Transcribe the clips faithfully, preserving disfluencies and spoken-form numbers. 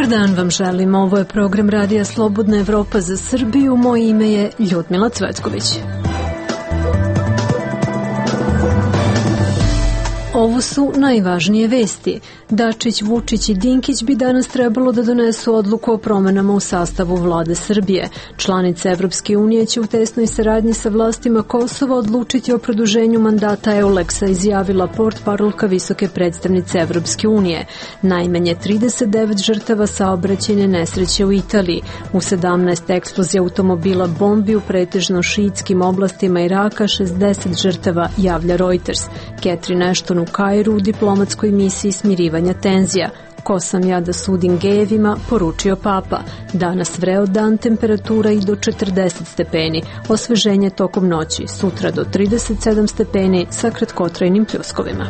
dan vam želim. Ovo je program Radija Slobodna Evropa za Srbiju. Moje ime je Ljudmila Cvetković. Ovo su najvažnije vesti. Dačić, Vučić i Dinkić bi danas trebalo da donesu odluku o promenama u sastavu vlade Srbije. Članice Evropske unije će u tesnoj saradnji sa vlastima Kosova odlučiti o produženju mandata Euleksa, izjavila portparolka visoke predstavnice Evropske unije. Najmanje trideset devet žrtava saobraćajne nesreće u Italiji. U sedamnaest eksplozija automobila bombi u pretežno šiitskim oblastima Iraka, šezdeset žrtava, javlja Reuters. Catherine Ashton u Kairu u diplomatskoj misiji smirivanja tenzija. Ko sam ja da sudim gejevima, poručio Papa. Danas vreo dan, temperatura i do četrdeset stepeni. Osveženje tokom noći, sutra do trideset sedam stepeni sa kratkotrajnim pljuskovima.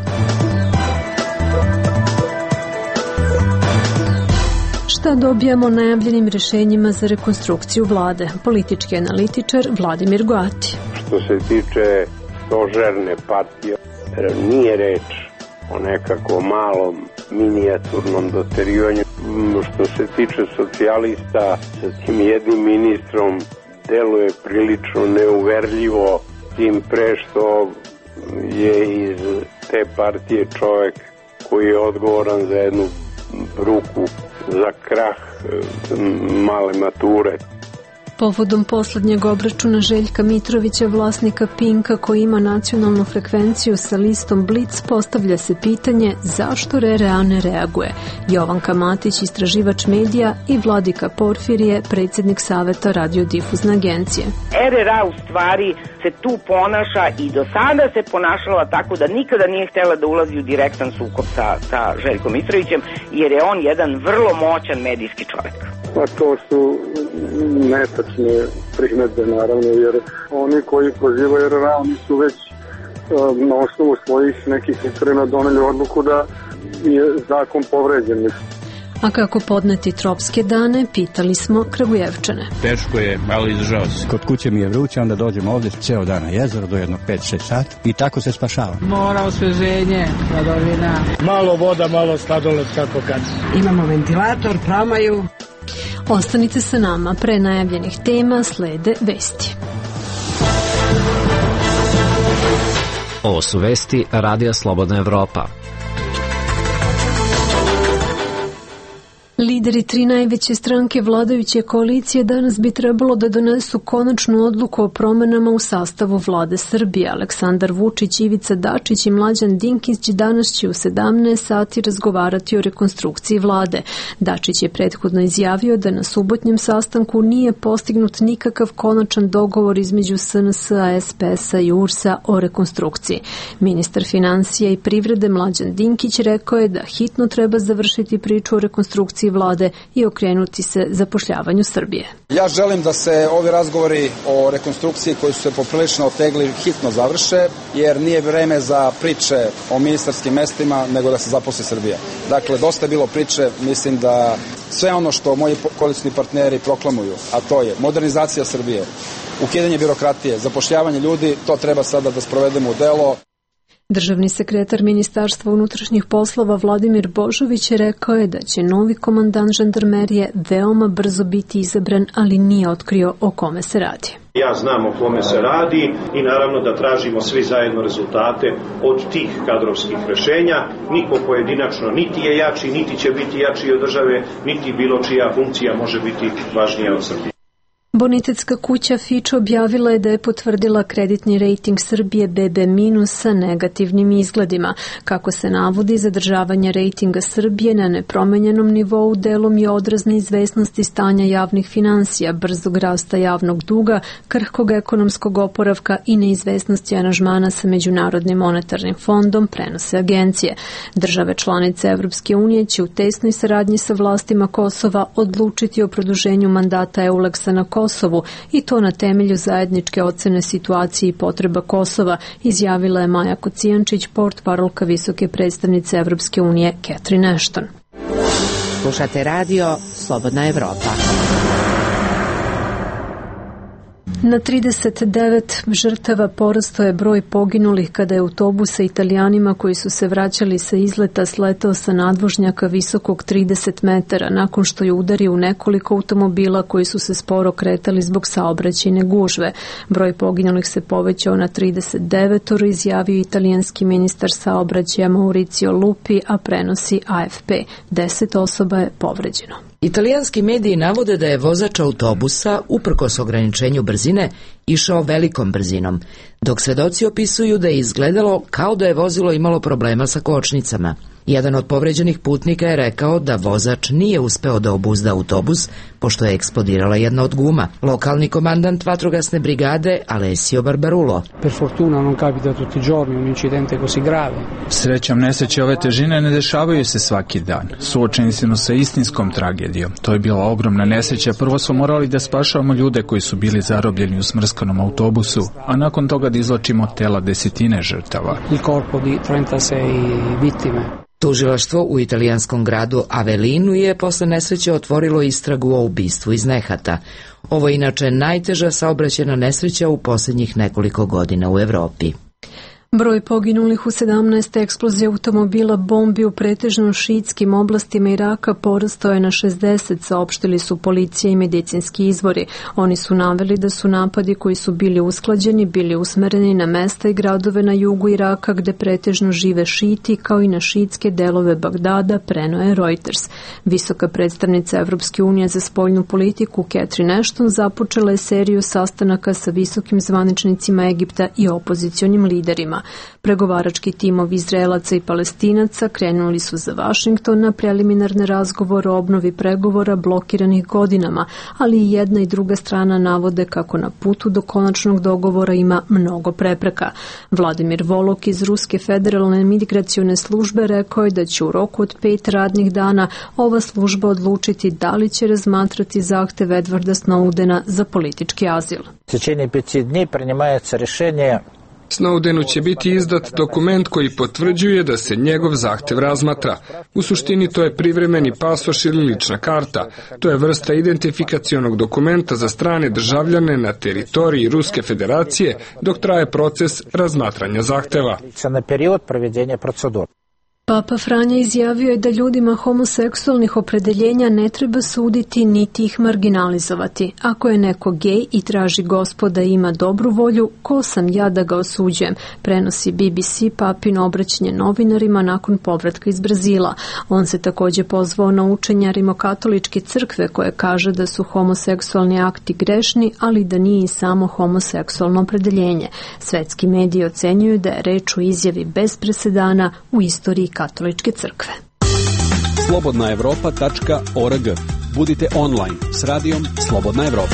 Šta dobijamo najavljenim rešenjima za rekonstrukciju vlade? Politički analitičar Vladimir Goati. Što se tiče stožerne partije, nije reč o nekako malom minijaturnom doterivanju. Što se tiče socijalista, sa tim jednim ministrom deluje prilično neuverljivo, tim pre što je iz te partije čovjek koji je odgovoran za jednu bruku, za krah male mature. Povodom poslednjeg obračuna Željka Mitrovića, vlasnika Pinka koji ima nacionalnu frekvenciju sa listom Blic, postavlja se pitanje zašto R R A ne reaguje. Jovanka Matić, istraživač medija, i Vladika Porfirije, predsjednik Saveta radiodifuzne agencije. R R A u stvari se tu ponaša i do sada se ponašala tako da nikada nije htjela da ulazi u direktan sukob sa, sa Željkom Mitrovićem, jer je on jedan vrlo moćan medijski čovjek. Pa to su netačne primedbe, naravno, jer oni koji pozivaju R R A, oni su već na osnovu svojih nekih istrena doneli odluku da je zakon povređen. A kako podneti tropske dane, pitali smo Kragujevčane. Teško je, ali izdržao se. Kod kuće mi je vruće, onda dođem ovdje ceo dan na jezero do jedno pet šest sati i tako se spašava. Mora, osveženje, hladovina. Malo voda, malo sladoled, kako kad. Imamo ventilator, pramaju. Ostanite sa nama, pre najavljenih tema slede vesti. Ovo su vesti Radija Slobodna Evropa. Lideri tri najveće stranke vladajuće koalicije danas bi trebalo da donesu konačnu odluku o promenama u sastavu vlade Srbije. Aleksandar Vučić, Ivica Dačić i Mlađan Dinkić danas će u sedamnaest sati razgovarati o rekonstrukciji vlade. Dačić je prethodno izjavio da na subotnjem sastanku nije postignut nikakav konačan dogovor između S N S-a, S P S-a i U R S-a o rekonstrukciji. Ministar finansija i privrede Mlađan Dinkić rekao je da hitno treba završiti priču o rekonstrukciji vlade i okrenuti se zapošljavanju Srbije. Ja želim da se ovi razgovori o rekonstrukciji koji su se poprilično otegli hitno završe, jer nije vreme za priče o ministarskim mestima, nego da se zaposli Srbija. Dakle, dosta je bilo priče, mislim da sve ono što moji koalicioni partneri proklamuju, a to je modernizacija Srbije, ukidanje birokratije, zapošljavanje ljudi, to treba sada da sprovedemo u delo. Državni sekretar Ministarstva unutrašnjih poslova Vladimir Božović rekao je da će novi komandant žandarmerije veoma brzo biti izabran, ali nije otkrio o kome se radi. Ja znam o kome se radi i naravno da tražimo svi zajedno rezultate od tih kadrovskih rešenja. Niko pojedinačno niti je jači, niti će biti jači od države, niti bilo čija funkcija može biti važnija od Srbije. Bonitetska kuća Fitch objavila je da je potvrdila kreditni rejting Srbije B B minus sa negativnim izgledima. Kako se navodi, zadržavanje rejtinga Srbije na nepromenjenom nivou delom je odraz neizvesnosti stanja javnih finansija, brzog rasta javnog duga, krhkog ekonomskog oporavka i neizvesnosti aranžmana sa Međunarodnim monetarnim fondom, prenose agencije. Države članice Evropske unije će u tesnoj saradnji sa vlastima Kosova odlučiti o produženju mandata Euleksa na Kosovu i to na temelju zajedničke ocene situacije i potreba Kosova, izjavila je Maja Kocijančić, portparolka visoke predstavnice Evropske unije Catherine Ashton. Slušate radio Slobodna Evropa. Na trideset devet žrtava porastao je broj poginulih kada je autobus sa Italijanima koji su se vraćali sa izleta sletao sa nadvožnjaka visokog trideset metara nakon što je udario u nekoliko automobila koji su se sporo kretali zbog saobraćajne gužve. Broj poginulih se povećao na trideset devet, izjavio italijanski ministar saobraćaja Mauricio Lupi, a prenosi A F P. Deset osoba je povređeno. Italijanski mediji navode da je vozač autobusa, uprkos ograničenju brzine, išao velikom brzinom, dok svedoci opisuju da je izgledalo kao da je vozilo imalo problema sa kočnicama. Jedan od povređenih putnika je rekao da vozač nije uspeo da obuzda autobus, pošto je eksplodirala jedna od guma. Lokalni komandant vatrogasne brigade Alessio Barbarulo. Per fortuna non capita tutti i giorni un incidente così grave. Srećom, nesreće ove težine ne dešavaju se svaki dan. Suočeni smo sa istinskom tragedijom. To je bila ogromna nesreća. Prvo smo morali da spašavamo ljude koji su bili zarobljeni u smrskanom autobusu, a nakon toga da izvlačimo tela desetine žrtava. Il corpo di trentasei vittime. Tužilaštvo u italijanskom gradu Avellinu je posle nesreće otvorilo istragu o ubistvu iz nehata. Ovo je inače najteža saobraćajna nesreća u posljednjih nekoliko godina u Evropi. Broj poginulih u sedamnaest eksplozija automobila bombi u pretežno šiitskim oblastima Iraka porastao je na šezdeset, saopštili su policija i medicinski izvori. Oni su naveli da su napadi koji su bili usklađeni bili usmereni na mesta i gradove na jugu Iraka gde pretežno žive šiti, kao i na šiitske delove Bagdada, preneo je Reuters. Visoka predstavnica Evropske unije za spoljnu politiku Catherine Ashton započela je seriju sastanaka sa visokim zvaničnicima Egipta i opozicionim liderima. Pregovarački timovi Izraelaca i Palestinaca krenuli su za Vašington na preliminarne razgovore o obnovi pregovora blokiranih godinama, ali i jedna i druga strana navode kako na putu do konačnog dogovora ima mnogo prepreka. Vladimir Volok iz Ruske federalne migracione službe rekao je da će u roku od pet radnih dana ova služba odlučiti da li će razmatrati zahtev Edwarda Snowdena za politički azil. В течение пяти дней принимается решение. Snowdenu će biti izdat dokument koji potvrđuje da se njegov zahtev razmatra. U suštini to je privremeni pasoš ili lična karta. To je vrsta identifikacionog dokumenta za strane državljane na teritoriji Ruske federacije dok traje proces razmatranja zahteva. Na period provedenja procedura. Papa Franja izjavio je da ljudima homoseksualnih opredeljenja ne treba suditi niti ih marginalizovati. Ako je neko gej i traži Gospoda i ima dobru volju, ko sam ja da ga osuđujem, prenosi B B C papino obraćanje novinarima nakon povratka iz Brazila. On se također pozvao na učenja rimokatoličke crkve koje kaže da su homoseksualni akti grešni, ali da nije samo homoseksualno opredeljenje. Svetski mediji ocenjuju da je reč o izjavi bez presedana u istoriji katoličke crkve. slobodna evropa tačka org. Budite online s radijom Slobodna Evropa.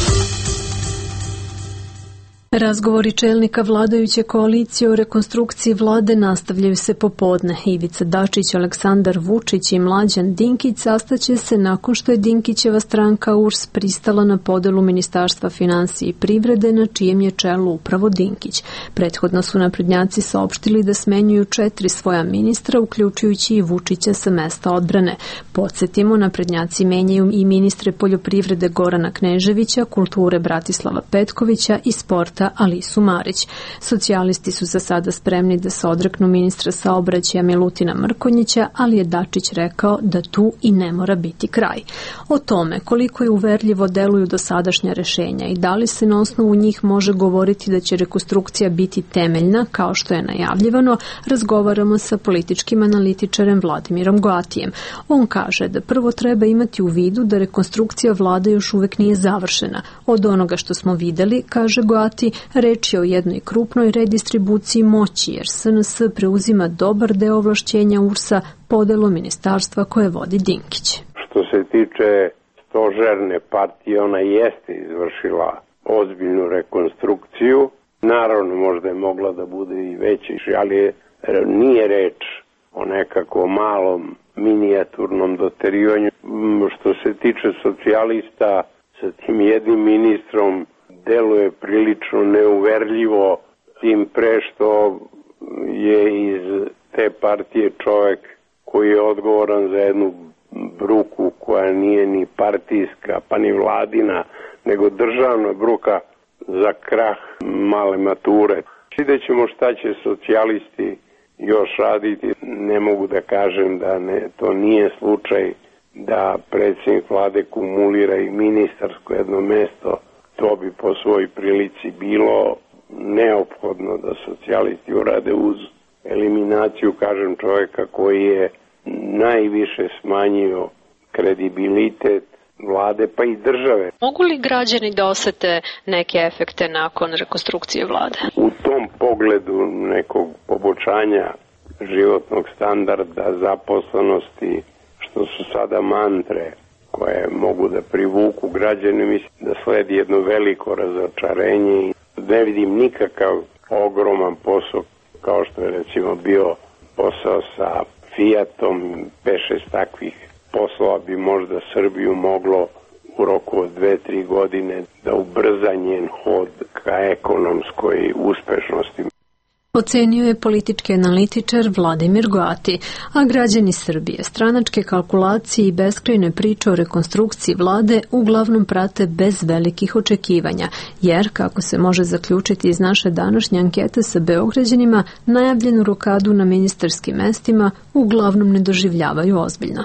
Razgovori čelnika vladajuće koalicije o rekonstrukciji vlade nastavljaju se popodne. Ivica Dačić, Aleksandar Vučić i Mlađan Dinkić sastaće se nakon što je Dinkićeva stranka U R S pristala na podelu Ministarstva finansija i privrede, na čijem je čelu upravo Dinkić. Prethodno su naprednjaci saopštili da smenjuju četiri svoja ministra, uključujući i Vučića sa mesta odbrane. Podsjetimo, naprednjaci menjaju i ministre poljoprivrede Gorana Kneževića, kulture Bratislava Petkovića i sporta Alisu Marić. Socijalisti su za sada spremni da se odreknu ministra saobraćaja Milutina Mrkonjića, ali je Dačić rekao da tu i ne mora biti kraj. O tome koliko je uverljivo deluju dosadašnja rešenja i da li se na osnovu njih može govoriti da će rekonstrukcija biti temeljna, kao što je najavljivano, razgovaramo sa političkim analitičarem Vladimirom Goatijem. On kaže da prvo treba imati u vidu da rekonstrukcija vlade još uvek nije završena. Od onoga što smo videli, kaže Goati, reč je o jednoj krupnoj redistribuciji moći, jer S N S preuzima dobar deo ovlašćenja U R S-a podelom ministarstva koje vodi Dinkić. Što se tiče stožerne partije, ona jeste izvršila ozbiljnu rekonstrukciju. Naravno, možda je mogla da bude i veća, ali je, nije reč o nekako malom minijaturnom doterivanju. Što se tiče socijalista, sa tim jednim ministrom deluje prilično neuverljivo, tim pre što je iz te partije čovjek koji je odgovoran za jednu bruku koja nije ni partijska pa ni vladina, nego državna bruka za krah male mature. Vidjet ćemo šta će socijalisti još raditi. Ne mogu da kažem da ne, to nije slučaj da predsjednik vlade kumulira i ministarsko jedno mesto. To bi po svoj prilici bilo neophodno da socijalisti urade uz eliminaciju, kažem, čovjeka koji je najviše smanjio kredibilitet vlade pa i države. Mogu li građani da osete neke efekte nakon rekonstrukcije vlade? U tom pogledu nekog poboljšanja životnog standarda, zaposlenosti, što su sada mantre koje mogu da privuku građane, mislim da sledi jedno veliko razočarenje i ne vidim nikakav ogroman posao kao što je recimo bio posao sa Fiatom, pet šest takvih poslova bi možda Srbiju moglo u roku od dve, tri godine da ubrza njen hod ka ekonomskoj uspešnosti. Ocenio je politički analitičar Vladimir Goati, a građani Srbije stranačke kalkulacije i beskrajne priče o rekonstrukciji vlade uglavnom prate bez velikih očekivanja, jer, kako se može zaključiti iz naše današnje ankete sa Beograđanima, najavljenu rokadu na ministarskim mestima uglavnom ne doživljavaju ozbiljno.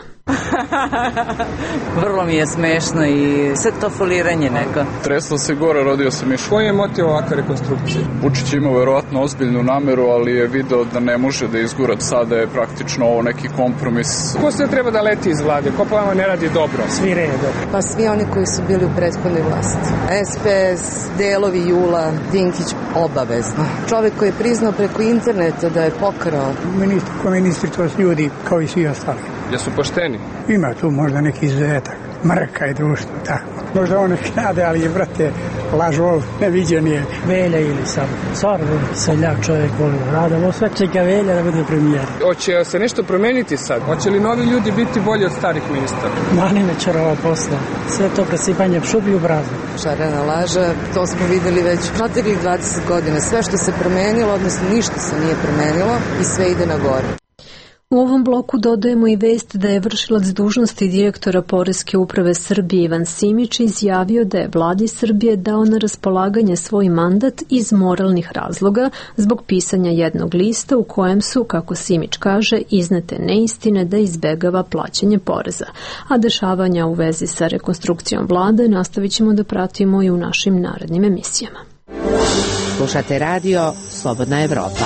Vrlo mi je smešno i sve to foliranje neko. Tresla se gore, rodio sam iš. Koji je motiv ovakve rekonstrukcije? Vučić imao verovatno ozbiljnu nameru, ali je video da ne može da izgura. Sada je praktično ovo neki kompromis. Ko sve treba da leti iz vlade? Ko po vama ne radi dobro? Svi redo. Pa svi oni koji su bili u prethodnoj vlasti. S P S, delovi Jula, Dinkić obavezno. Čovjek koji je priznao preko interneta da je pokrao. Ministri, ko ministri, to su ljudi kao i svi ostali. Jesu pošteni? Ima tu možda neki izuzetak. Mrka i društvo, tako. Možda on neki rade, ali je, brate, lažov, neviđen je. Velja ili sam. Stvarno, seljak čovjek voli da rade, ovo sve čeka Velja da bude premijer. Hoće se nešto promeniti sad? Hoće li novi ljudi biti bolji od starih ministara? Mani večerova posla. Sve to presipanje šupi u brazu. Šarena laža, to smo videli već proteklih dvadeset godina. Sve što se promenilo, odnosno ništa se nije promenilo i sve ide na gore. U ovom bloku dodajemo i vest da je vršilac dužnosti direktora Poreske uprave Srbije Ivan Simić izjavio da je vladi Srbije dao na raspolaganje svoj mandat iz moralnih razloga zbog pisanja jednog lista u kojem su, kako Simić kaže, iznete neistine da izbegava plaćanje poreza. A dešavanja u vezi sa rekonstrukcijom vlade nastavit ćemo da pratimo i u našim narednim emisijama. Slušate radio Slobodna Evropa.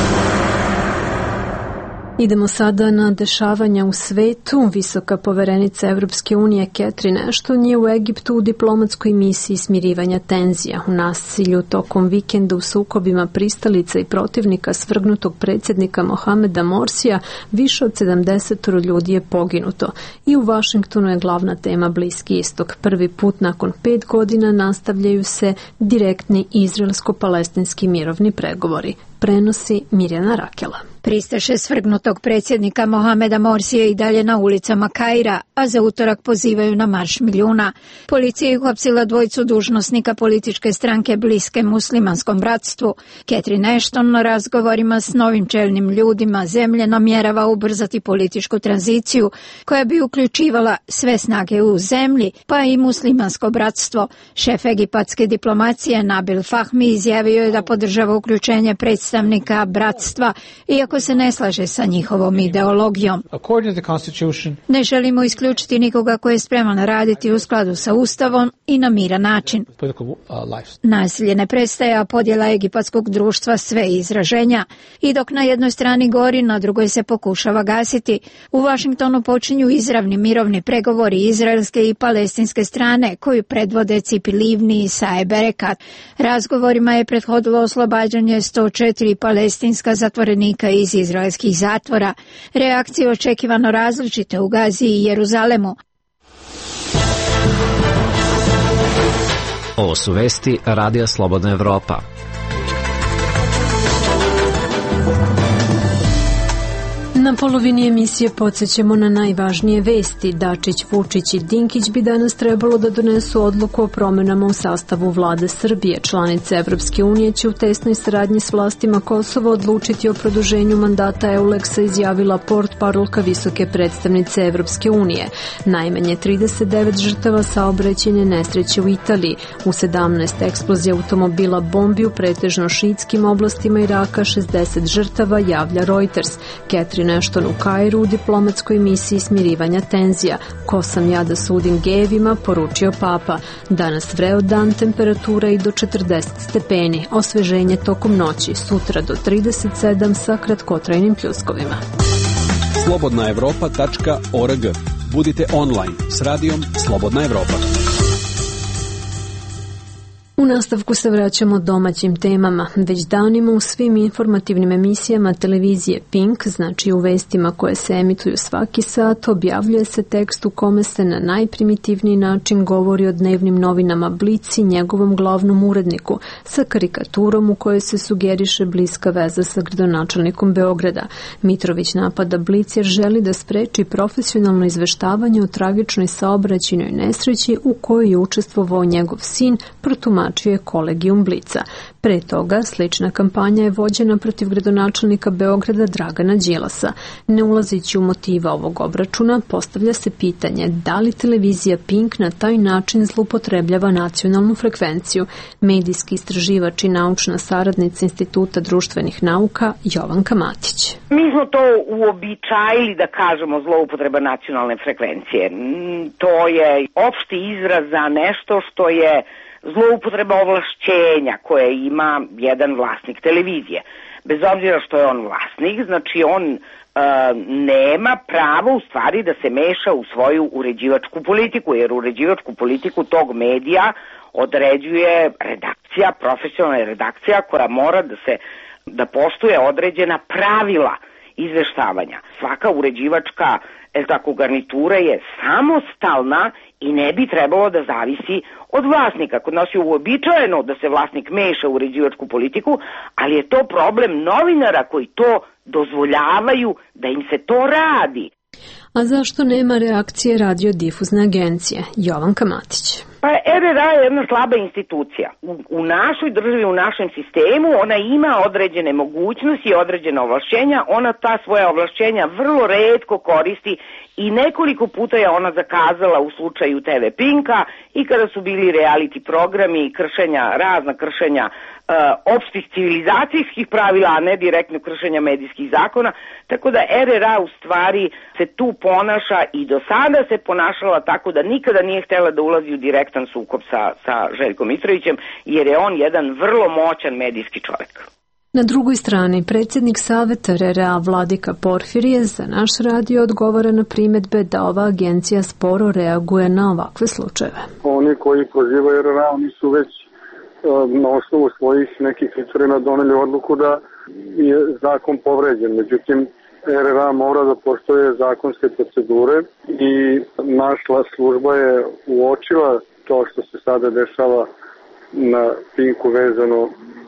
Idemo sada na dešavanja u svetu. Visoka poverenica Evropske unije Catherine Ashton je u Egiptu u diplomatskoj misiji smirivanja tenzija. U nasilju tokom vikenda u sukobima pristalica i protivnika svrgnutog predsjednika Mohameda Morsija više od sedamdeset ljudi je poginuto. I u Vašingtonu je glavna tema Bliski istok. Prvi put nakon pet godina nastavljaju se direktni izraelsko-palestinski mirovni pregovori. Prenosi Mirjana Rakela. Pristaše svrgnutog predsjednika Mohameda Morsija i dalje na ulicama Kaira, a za utorak pozivaju na marš milijuna. Policija je uhapsila dvojicu dužnosnika političke stranke bliske muslimanskom bratstvu. Catherine Ashton na razgovorima s novim čelnim ljudima zemlje namjerava ubrzati političku tranziciju koja bi uključivala sve snage u zemlji, pa i muslimansko bratstvo. Šef egipatske diplomacije Nabil Fahmi izjavio je da podržava uključenje predstavnika bratstva, iako se ne slaže sa njihovom ideologijom. Ne želimo isključiti nikoga ko je spreman raditi u skladu sa Ustavom i na miran način. Nasilje ne prestaje, a podjela egipatskog društva sve izraženja. I dok na jednoj strani gori, na drugoj se pokušava gasiti. U Vašingtonu počinju izravni mirovni pregovori izraelske i palestinske strane, koju predvode Cipi Livni i Saeb Erekat. Razgovorima je prethodilo oslobađanje sto četiri palestinska zatvorenika iz izraelskih zatvora. Reakcije očekivano različite u Gazi i Jeruzalemu. Ovo su vesti Radija Slobodna Evropa. Na Na polovini emisije podsjećamo na najvažnije vesti. Dačić, Vučić i Dinkić bi danas trebalo da donesu odluku o promenama u sastavu vlade Srbije. Članice Evropske unije će u tesnoj saradnji s vlastima Kosova odlučiti o produženju mandata Euleksa, izjavila portparolka visoke predstavnice Evropske unije. Najmanje trideset devet žrtava saobraćajne nesreće u Italiji. U sedamnaest eksplozija automobila bombi u pretežno šiitskim oblastima Iraka, šezdeset žrtava, javlja Reuters. Catherine Ashton u Kairu u diplomatskoj misiji smirivanja tenzija. Ko sam ja da sudim gejevima, poručio Papa. Danas vreo dan, temperatura i do četrdeset stepeni. Osveženje tokom noći, sutra do trideset sedam sa kratkotrajnim pljuskovima. slobodna evropa tačka org. Budite online s radijom Slobodna Evropa. U nastavku se vraćamo domaćim temama. Već danima u svim informativnim emisijama televizije Pink, znači u vestima koje se emituju svaki sat, objavljuje se tekst u kome se na najprimitivniji način govori o dnevnim novinama Blic i njegovom glavnom uredniku, sa karikaturom u kojoj se sugeriše bliska veza sa gradonačelnikom Beograda. Mitrović napada Blic jer želi da spreči profesionalno izveštavanje o tragičnoj saobraćajnoj nesreći u kojoj je učestvovao njegov sin, protumačio je Kolegijum Blica. Pre toga, slična kampanja je vođena protiv gradonačelnika Beograda Dragana Đilasa. Ne ulazeći u motiva ovog obračuna, postavlja se pitanje da li televizija Pink na taj način zloupotrebljava nacionalnu frekvenciju. Medijski istraživač i naučna saradnica Instituta društvenih nauka Jovanka Matić. Mi smo to uobičajili da kažemo zloupotreba nacionalne frekvencije. To je opšti izraz za nešto što je zloupotreba ovlašćenja koje ima jedan vlasnik televizije. Bez obzira što je on vlasnik, znači on e, nema pravo u stvari da se meša u svoju uređivačku politiku, jer uređivačku politiku tog medija određuje redakcija, profesionalna redakcija koja mora da se da poštuje određena pravila izveštavanja. Svaka uređivačka el tako, garnitura je samostalna i ne bi trebalo da zavisi od vlasnika. Kod nas je uobičajeno da se vlasnik meša u uređivačku politiku, ali je to problem novinara koji to dozvoljavaju da im se to radi. A zašto nema reakcije radiodifuzne agencije? Jovanka Matić. Pa R R A je jedna slaba institucija. U, u našoj državi, u našem sistemu, ona ima određene mogućnosti i određene ovlašćenja. Ona ta svoja ovlašćenja vrlo retko koristi i nekoliko puta je ona zakazala u slučaju T V Pinka i kada su bili reality programi i kršenja, razna kršenja e, opštih civilizacijskih pravila, a ne direktno kršenja medijskih zakona. Tako da R R A u stvari se tu ponaša i do sada se ponašala tako da nikada nije htela da ulazi u direktan sukob sa, sa Željkom Mitrovićem, jer je on jedan vrlo moćan medijski čovjek. Na drugoj strani, predsjednik Saveta R R A Vladika Porfirije za naš radio odgovara na primedbe da ova agencija sporo reaguje na ovakve slučajeve. Oni koji prozivaju R R A, oni su već na osnovu svojih nekih kriterijuma doneli odluku da je zakon povređen. Međutim, R R A mora da postoje zakonske procedure i naša služba je uočila to što se sada dešava na Pinku vezano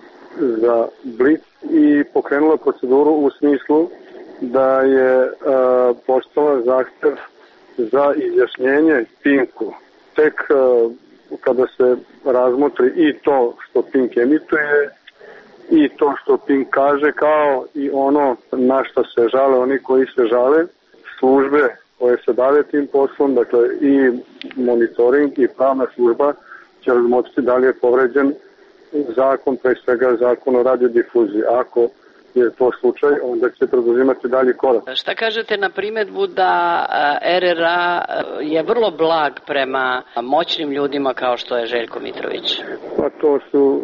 za Blic i pokrenula proceduru u smislu da je uh, postala zahtev za izjašnjenje Pinku. Tek uh, kada se razmotri i to što Pink emituje i to što Pink kaže, kao i ono na što se žale oni koji se žale, službe koje se bave tim poslom, dakle i monitoring i pravna služba će razmotriti da li je povređen zakon, pre svega zakon o radiodifuziji. Ako je to slučaj, onda će preduzimati dalji korak. Šta kažete na primedbu da R R A je vrlo blag prema moćnim ljudima kao što je Željko Mitrović? Pa to su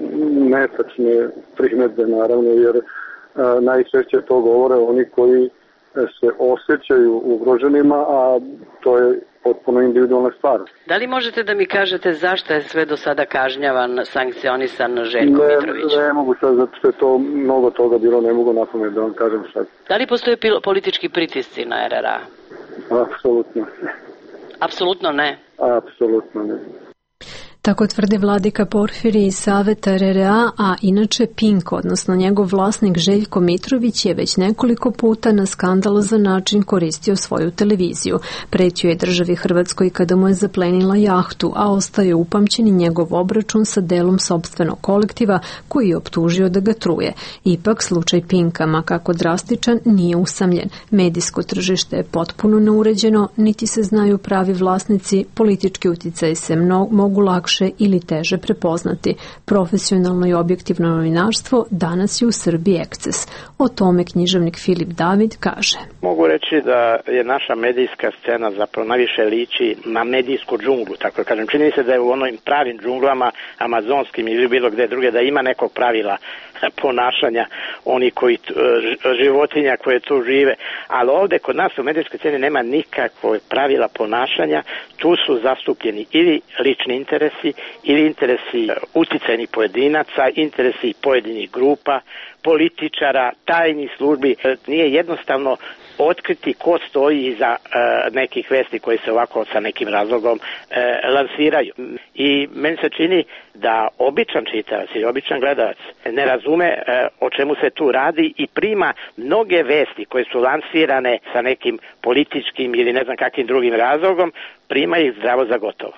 netačne primedbe, naravno, jer a, najčešće to govore oni koji se osjećaju ugroženima, a to je potpuno individualna stvar. Da li možete da mi kažete zašto je sve do sada kažnjavan, sankcionisan Željko ne, Mitrović? Ne mogu sad, zato što je to mnogo toga bilo, ne mogu napamet da vam kažem sad. Da li postoje politički pritisci na R R A? Apsolutno. Apsolutno ne? Apsolutno ne. Tako tvrde vladika Porfirije iz Saveta R R A, a inače Pink, odnosno njegov vlasnik Željko Mitrović, je već nekoliko puta na skandalozan način koristio svoju televiziju. Pretio je državi Hrvatskoj kada mu je zaplenila jahtu, a ostaje upamćen i njegov obračun sa delom sopstvenog kolektiva koji je optužio da ga truje. Ipak, slučaj Pinka, ma kako drastičan, nije usamljen. Medijsko tržište je potpuno neuređeno, niti se znaju pravi vlasnici, politički uticaji se mno, mogu lakše ili teže prepoznati. Profesionalno i objektivno novinarstvo danas je u Srbiji eksces. O tome književnik Filip David kaže. Mogu reći da je naša medijska scena zapravo najviše liči na medijsku džunglu, tako da kažem. Čini se da je u onim pravim džunglama, amazonskim ili bilo gde druge, da ima nekog pravila ponašanja oni koji, životinja koje tu žive, ali ovde kod nas u medijskoj sceni nema nikakvog pravila ponašanja. Tu su zastupljeni ili lični interesi, ili interesi uticajnih pojedinaca, interesi pojedinih grupa, političara, tajnih službi. Nije jednostavno otkriti ko stoji iza e, nekih vesti koji se ovako sa nekim razlogom e, lansiraju. I meni se čini da običan čitalac ili običan gledalac ne razume e, o čemu se tu radi i prima mnoge vesti koje su lansirane sa nekim političkim ili ne znam kakvim drugim razlogom, prima ih zdravo za gotovo.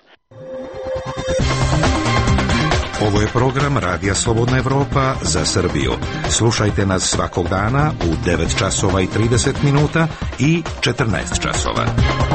Ovo je program Radija Slobodna Evropa za Srbiju. Slušajte nas svakog dana u devet časova i trideset minuta i četrnaest časova.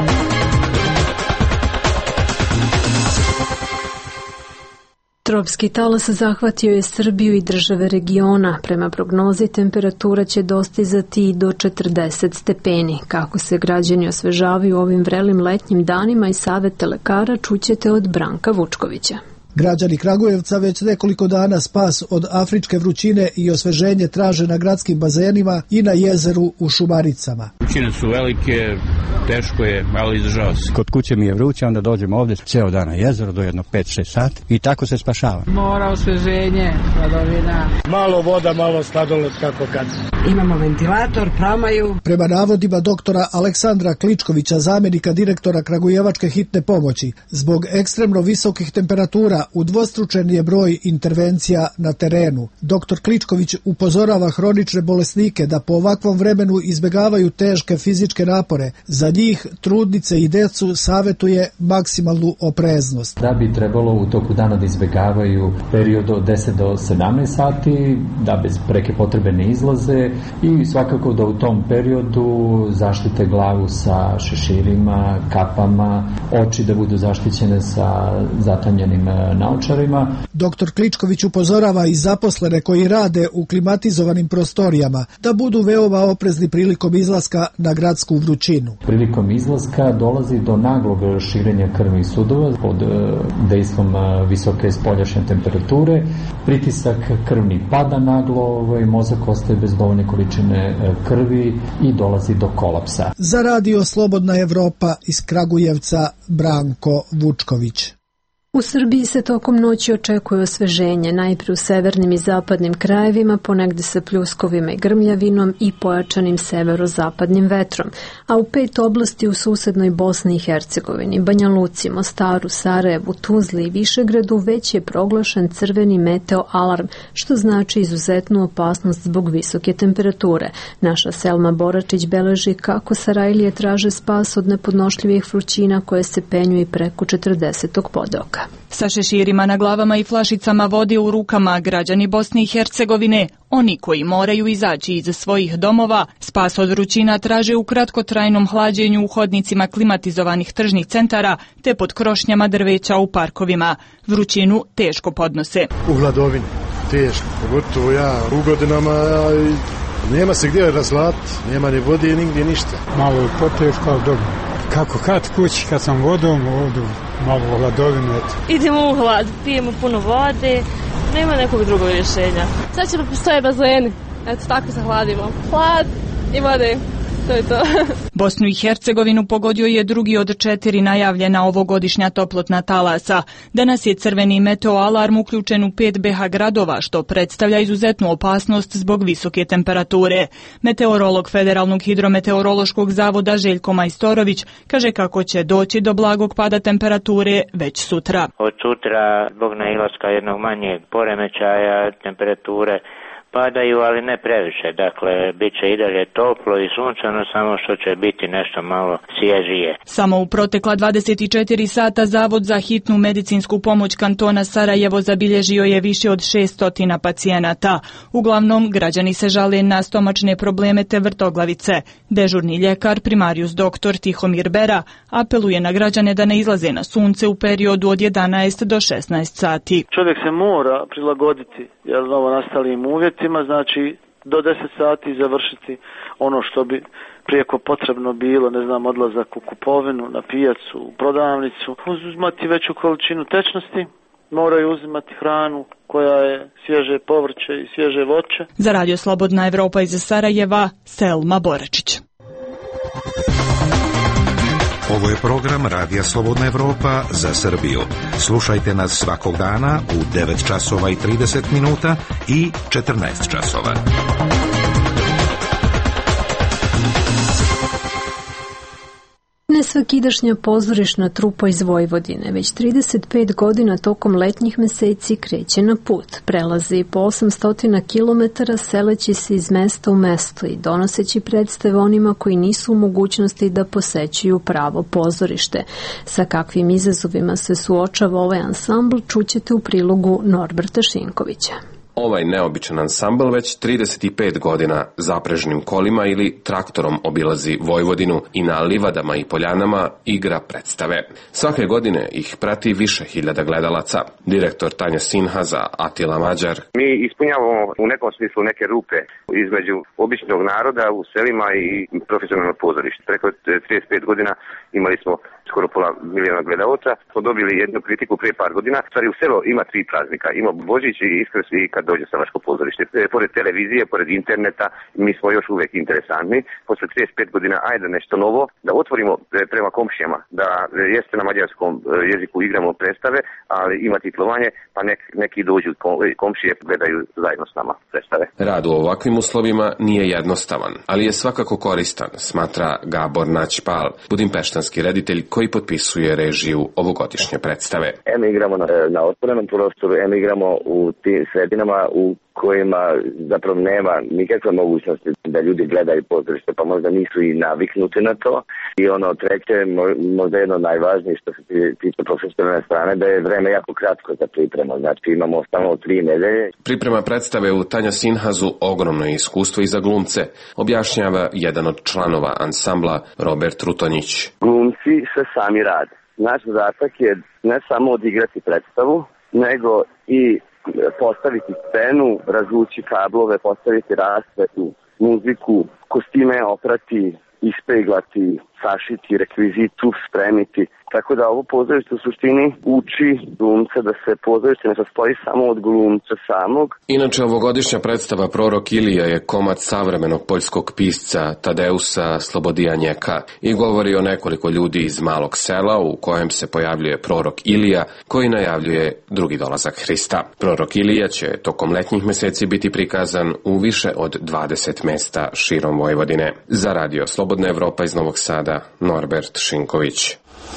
Tropski talas zahvatio je Srbiju i države regiona. Prema prognozi temperatura će dostizati do četrdeset stepeni. Kako se građani osvežavaju ovim vrelim letnjim danima i savete lekara čućete od Branka Vučkovića. Građani Kragujevca već nekoliko dana spas od afričke vrućine i osveženje traže na gradskim bazenima i na jezeru u Šumaricama. Vrućine su velike, teško je, ali izdržava se. Kod kuće mi je vruće, onda dođemo ovdje ceo dan na jezero do jedno pet šest sati i tako se spašava. Mora, osveženje, hladovina. Malo voda, malo sladoled, kako kad. Imamo ventilator, pramaju. Prema navodima doktora Aleksandra Kličkovića, zamjenika direktora Kragujevačke hitne pomoći, zbog ekstremno visokih temperatura udvostručen je broj intervencija na terenu. Doktor Kličković upozorava hronične bolesnike da po ovakvom vremenu izbjegavaju teške fizičke napore. Za njih, trudnice i decu savjetuje maksimalnu opreznost. Da bi trebalo u toku dana da izbjegavaju period od deset do sedamnaest sati, da bez preke potrebe ne izlaze i svakako da u tom periodu zaštite glavu sa šeširima, kapama, oči da budu zaštićene sa zatanjenim naočarima. Doktor Kličković upozorava i zaposlene koji rade u klimatizovanim prostorijama da budu veoma oprezni prilikom izlaska na gradsku vrućinu. Prilikom izlaska dolazi do naglog širenja krvnih sudova pod dejstvom visoke spoljašnje temperature. Pritisak krvni pada naglo, mozak ostaje bez dovoljne količine krvi i dolazi do kolapsa. Za Radio Slobodna Evropa iz Kragujevca, Branko Vučković. U Srbiji se tokom noći očekuje osveženje, najprije u severnim i zapadnim krajevima, ponegde sa pljuskovima i grmljavinom i pojačanim severozapadnim vetrom, a u pet oblasti u susednoj Bosni i Hercegovini, Banja Luci, Mostaru, Sarajevu, Tuzli i Višegradu već je proglašen crveni meteo alarm, što znači izuzetnu opasnost zbog visoke temperature. Naša Selma Boračić beleži kako Sarajlije traže spas od nepodnošljivih vrućina koje se penju i preko četrdesetog podoka. Sa šeširima na glavama i flašicama vode u rukama građani Bosne i Hercegovine, oni koji moraju izaći iz svojih domova, spas od vrućina traže u kratkotrajnom hlađenju u hodnicima klimatizovanih tržnih centara te pod krošnjama drveća u parkovima. Vrućinu teško podnose. U hladovini, teško, pogotovo ja u godinama i nema se gdje razlatiti, nema ni vode, nigdje ništa. Malo je poteško, ali dobro. Kako kad kući, kad sam vodom, vodu, malo hladovine. Idemo u hlad, pijemo puno vode, nema nekog drugog rješenja. Sad će postoje bazeni, eto tako se hladimo. Hlad i vode, to je to. Bosnu i Hercegovinu pogodio je drugi od četiri najavljena ovogodišnja toplotna talasa. Danas je crveni meteo alarm uključen u pet be ha gradova, što predstavlja izuzetnu opasnost zbog visoke temperature. Meteorolog Federalnog hidrometeorološkog zavoda Željko Majstorović kaže kako će doći do blagog pada temperature već sutra. Od sutra, zbog nailaska jednog manjeg poremećaja, temperature padaju, ali ne previše. Dakle, bit će i dalje toplo i sunčano, samo što će biti nešto malo svježije. Samo u protekla dvadeset četiri sata Zavod za hitnu medicinsku pomoć kantona Sarajevo zabilježio je više od šessto pacijenata. Uglavnom, građani se žale na stomačne probleme te vrtoglavice. Dežurni ljekar, primarijus doktor Tihomir Bera, apeluje na građane da ne izlaze na sunce u periodu od jedanaest do šesnaest sati. Čovjek se mora prilagoditi jer novo nastalim uvjetima, znači do deset sati završiti ono što bi prijeko potrebno bilo, ne znam, odlazak u kupovinu, na pijacu, u prodavnicu, uzimati veću količinu tečnosti, moraju uzimati hranu koja je svježe povrće i svježe voće. Za Radio Slobodna Evropa iz Sarajeva, Selma Boračić. Ovo je program Radija Slobodna Evropa za Srbiju. Slušajte nas svakog dana u devet časova i trideset minuta i četrnaest časova. Nesvakidašnja pozorišna trupa iz Vojvodine već trideset pet godina tokom letnjih meseci kreće na put. Prelazi po osamsto kilometara seleći se iz mesta u mesto i donoseći predstave onima koji nisu u mogućnosti da posećuju pravo pozorište. Sa kakvim izazovima se suočava ovaj ansambl čućete u prilogu Norberta Šinkovića. Ovaj neobičan ansambl već trideset pet godina zaprežnim kolima ili traktorom obilazi Vojvodinu i na livadama i poljanama igra predstave. Svake godine ih prati više hiljada gledalaca. Direktor Tanja Sinhaza, Atila Mađar. Mi ispunjavamo u nekom smislu neke rupe između običnog naroda u selima i profesionalnog pozorišta. Preko trideset pet godina imali smo skoro pola milijuna gledalaca. Smo dobili jednu kritiku prije par godina. Stvari, u selo ima tri praznika. Ima Božić i Iskrs i kad dođe Savaško pozorište. Pored televizije, pored interneta, mi smo još uvijek interesantni. Posle trideset pet godina, ajde nešto novo, da otvorimo prema komšijama, da jeste na mađarskom jeziku igramo predstave, ali ima titlovanje, pa nek, neki dođu komšije, gledaju zajedno s nama predstave. Rad u ovakvim uslovima nije jednostavan, ali je svakako koristan, smatra Gabor Naćpal, budimpeštanski reditelj koji potpisuje režiju ovogodišnje predstave. Em igramo na, na otvorenom prostoru, em igramo u tim sredinama u kojima zapravo nema nikakve mogućnosti da ljudi gledaju pozorište, pa možda nisu i naviknuti na to. I ono treće, možda jedno najvažnije što se tiče profesionalne strane, da je vreme jako kratko za pripremu. Znači imamo samo tri nedelje. Priprema predstave u Tanja Sinhazu ogromno je iskustvo i za glumce, objašnjava jedan od članova ansambla Robert Rutonjić. Glumci se sami rade. Naš zadatak je ne samo odigrati predstavu, nego i postaviti scenu, razvući kablove, postaviti rasvetu, muziku, kostime oprati, ispeglati, sašiti, rekvizitu, spremiti. Tako da ovo pozorište u suštini uči glumca da se pozorište ne sastoji samo od glumca samog. Inače, ovogodišnja predstava Prorok Ilija je komad savremenog poljskog pisca Tadeusa Slobodijanjeka i govori o nekoliko ljudi iz malog sela u kojem se pojavljuje prorok Ilija koji najavljuje drugi dolazak Hrista. Prorok Ilija će tokom letnjih meseci biti prikazan u više od dvadeset mesta širom Vojvodine. Za Radio Slobodna Evropa iz Novog Sada, Norbert Šinković.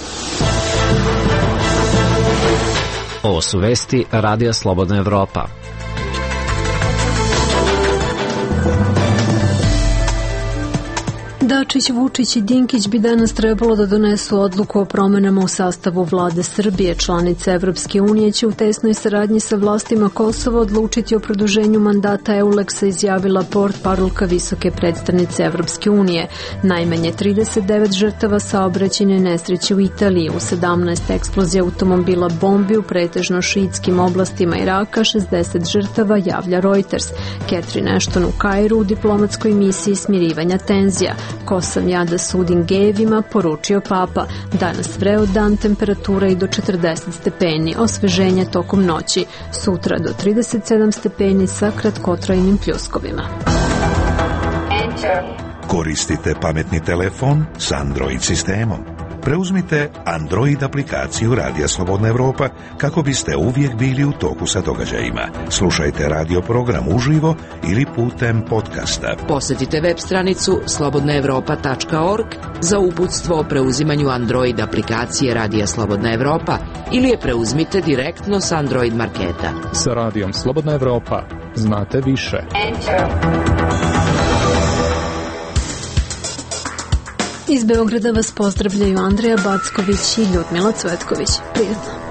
Ovo su vesti Radija Slobodna Evropa. Dačić, Vučić i Dinkić bi danas trebalo da donesu odluku o promenama u sastavu vlade Srbije. Članice Evropske unije će u tesnoj saradnji sa vlastima Kosova odlučiti o produženju mandata Euleksa, izjavila portparolka visoke predstavnice Evropske unije. Najmanje trideset devet žrtava saobraćajne nesreće u Italiji, u sedamnaest eksplozija automobila bombi u pretežno šiitskim oblastima Iraka, šezdeset žrtava, javlja Reuters. Catherine Ashton u Kairu u diplomatskoj misiji smirivanja tenzija. Ko sam ja da sudim gejevima, poručio Papa. Danas vreo dan, temperatura i do četrdeset stepeni, osveženje tokom noći. Sutra do trideset sedam stepeni sa kratkotrajnim pljuskovima. Koristite pametni telefon s Android sistemom. Preuzmite Android aplikaciju Radija Slobodna Evropa kako biste uvijek bili u toku sa događajima. Slušajte radio program uživo ili putem podcasta. Posjetite web stranicu slobodna evropa tačka org za uputstvo o preuzimanju Android aplikacije Radija Slobodna Evropa ili je preuzmite direktno s Android marketa. Sa Radijom Slobodna Evropa znate više. Iz Beograda vas pozdravljaju Andreja Backović i Ljudmila Cvetković. Prijetno.